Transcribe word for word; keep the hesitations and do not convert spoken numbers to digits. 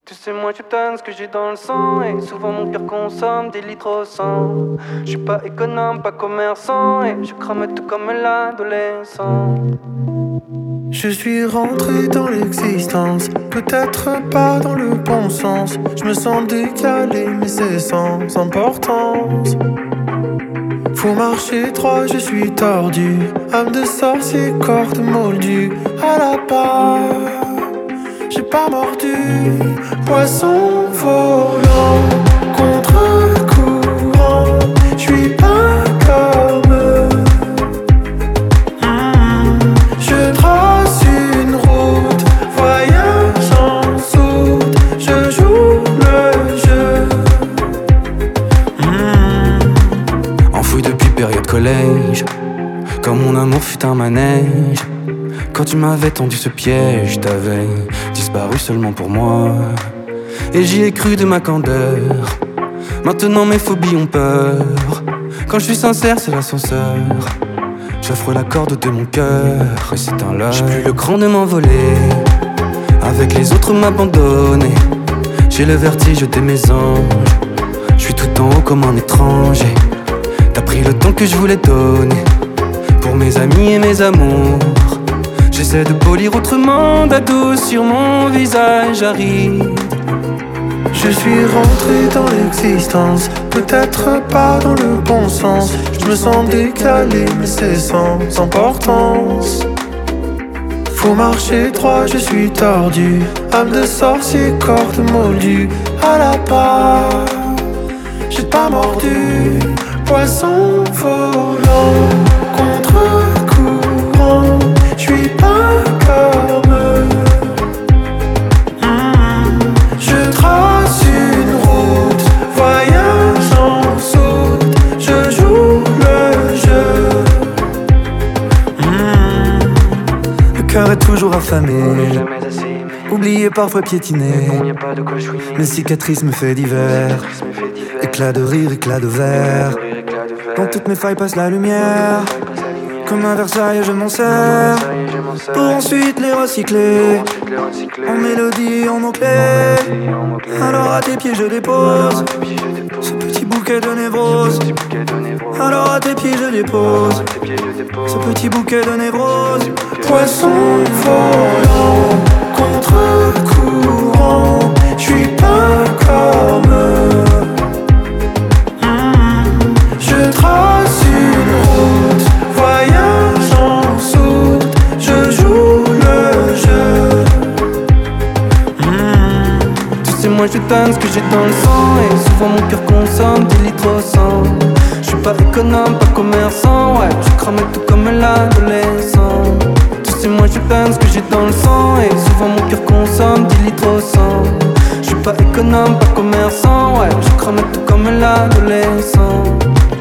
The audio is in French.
Tu sais, moi, je donne ce que j'ai dans le sang. Et souvent, mon cœur consomme des litres au sang. Je suis pas économe, pas commerçant. Et je crame tout comme l'adolescent. Je suis rentré dans l'existence, peut-être pas dans le bon sens. Je me sens décalé, mais c'est sans importance. Faut marcher droit, je suis tordu. Âme de sorcier, corde moldue. À la barre, j'ai pas mordu. Poisson volant, contre-courant. Je suis pas comme eux. Mmh. Je trace une route, voyage en soute. Je joue le jeu. Mmh. Enfoui depuis période collège, comme mon amour fut un manège. Quand tu m'avais tendu ce piège, t'avais disparu seulement pour moi. Et j'y ai cru de ma candeur. Maintenant mes phobies ont peur. Quand je suis sincère, c'est l'ascenseur. J'offre la corde de mon cœur. Et c'est un leurre. J'ai plus le cran de m'envoler. Avec les autres m'abandonner. J'ai le vertige de mes anges. Je suis tout en haut comme un étranger. T'as pris le temps que je voulais donner. Pour mes amis et mes amours. J'essaie de polir autrement, d'ado sur mon visage aride. Je suis rentré dans l'existence, peut-être pas dans le bon sens. Je me sens décalé, mais c'est sans importance. Faut marcher droit, je suis tordu. Âme de sorcier, corde moldue. À la barre, j'ai pas mordu. Poisson volant, contre-courant. Je suis pas comme eux. Mmh. Je trace une route, voyage en soute. Je joue le jeu. Mmh. Le cœur est toujours affamé, oublié parfois piétiné. Mes cicatrices me fait divers. Éclat de rire, éclat de verre. Dans toutes mes failles passe la lumière. Comme un Versailles je m'en sers. Pour ensuite les recycler. En mélodie, en mots-clés. Alors à tes pieds je dépose ce petit bouquet de névrose. Alors à tes pieds je dépose ce petit bouquet de névrose. Poisson volant, contre-courant. Je suis pas comme eux. Mmh. Je trace une route, voyage en soute. Je joue le jeu. Mmh. Tu sais, moi, je donne ce que j'ai dans le sang. Et souvent, mon cœur consomme des litres au sang. Je suis pas économe, pas commerçant. Ouais, je crame tout comme l'adolescent. Tu sais, moi, je donne ce que j'ai dans le sang. Et souvent, mon cœur consomme des litres au sang. Je suis pas économe, pas commerçant. Ouais, je crame tout comme l'adolescent.